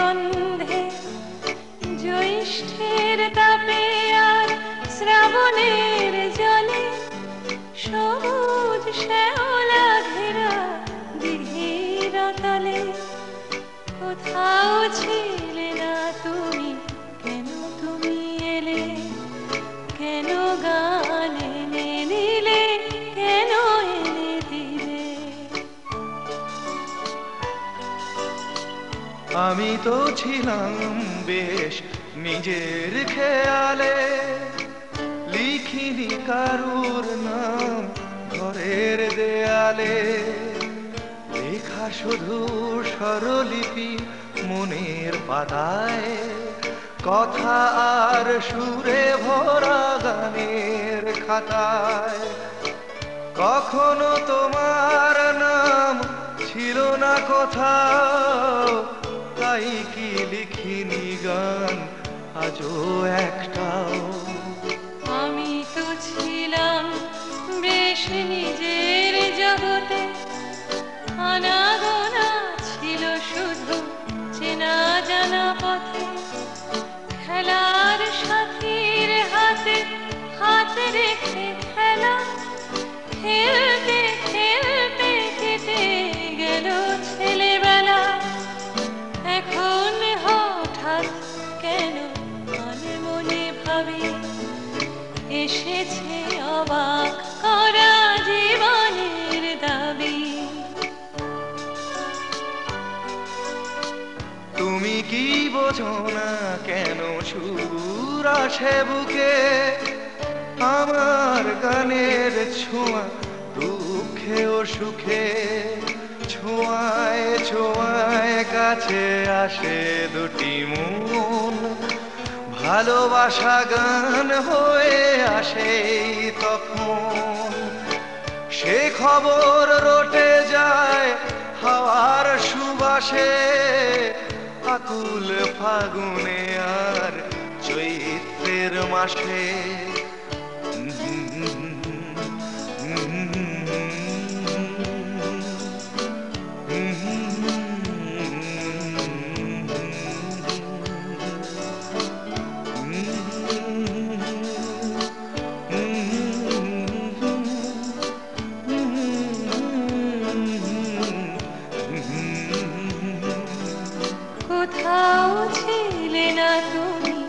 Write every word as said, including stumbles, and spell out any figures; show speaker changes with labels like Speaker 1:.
Speaker 1: গন্ধে, জ্যৈষ্ঠের তাপে আর শ্রাবণের জলে, সবুজ শ্যাওলা ঘেরা দিঘির তলে। কোথাও ছিলে না তুমি, কেন তুমি এলে? কেন গান এনে দিলে, কেন এনে দিলে?
Speaker 2: আমি তো ছিলাম বেশ নিজের খেয়ালে, লিখিনি কারুর নাম ঘরের দেয়ালে। লেখা শুধু স্বরলিপি মনের পাতায়, কথা আর সুরে ভরা গানের খাতায়। কখনো তোমার নাম ছিল না কোথাও, তাই কি লিখিনি গান আজও একটাও।
Speaker 1: আমি তো ছিলাম বেশ নিজের জগতে, আনাগোনা ছিল শুধু চেনা জানা পথে। খেলার সাথীর হাতে হাত রেখে খেলা, খেলতে খেলতে কেটে গেল ছেলেবেলা। এখন হঠাৎ কেন মনে মনে ভাবি, এসেছে অবাক করা জীবনের দাবি।
Speaker 2: তুমি কি বোঝো না কেন সুর আসে বুকে? আমার গানের ছোঁয়া দুঃখে ও সুখে, ছোঁয়ায় ছোঁয়ায় কাছে আসে দুটি মন। ভালোবাসা গান হয়ে আসে তখন, সে খবর রটে যায় হাওয়ার সুবাসে। আকুল ফাগুনে আর চৈত্রের মাসে।
Speaker 1: কোথাও ছিলে না তুমি,